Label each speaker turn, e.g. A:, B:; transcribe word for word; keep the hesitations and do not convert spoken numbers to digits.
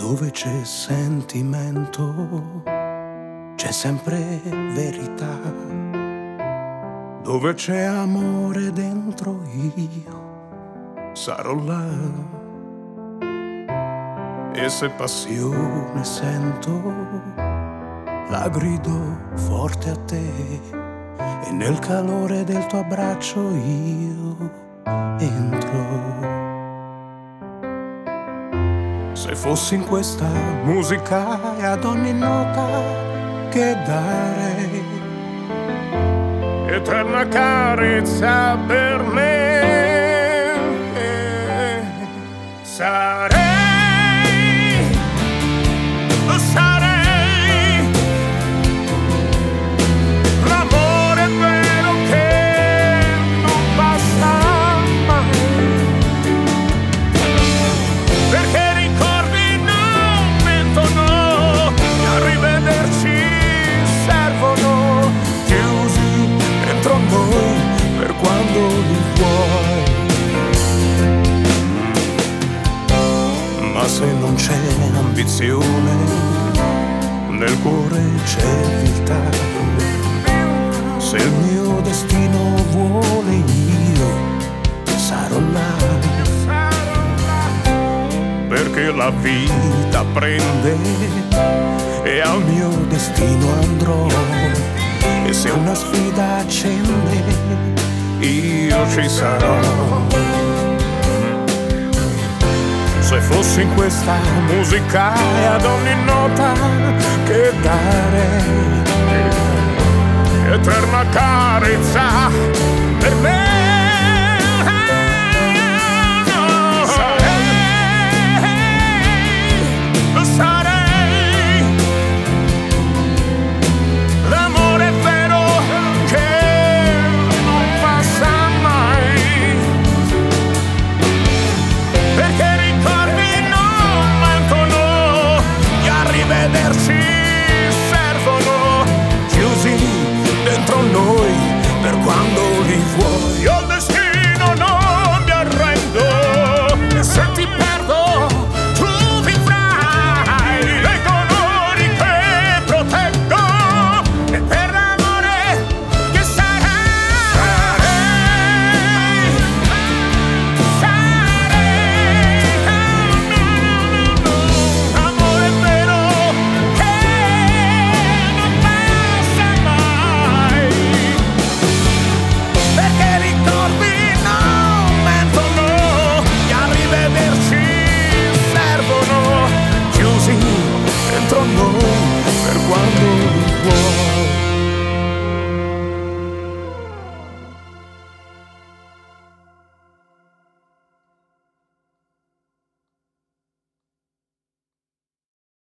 A: Dove c'è sentimento, c'è sempre verità. Dove c'è amore dentro, io sarò là. E se passione sento, la grido forte a te. E nel calore del tuo abbraccio io entro. Se fossi in questa musica e ad ogni nota che darei, eterna carezza per me, sarei, sarei l'amore vero che non passa mai, perché per quando li vuoi. Ma se non c'è ambizione, nel cuore c'è viltà. Se il mio destino vuole, io sarò là. Perché la vita prende e al mio destino andrò. E se una sfida accende, io ci sarò. Se fossi in questa musica e ad ogni nota che dare, eterna carezza per me.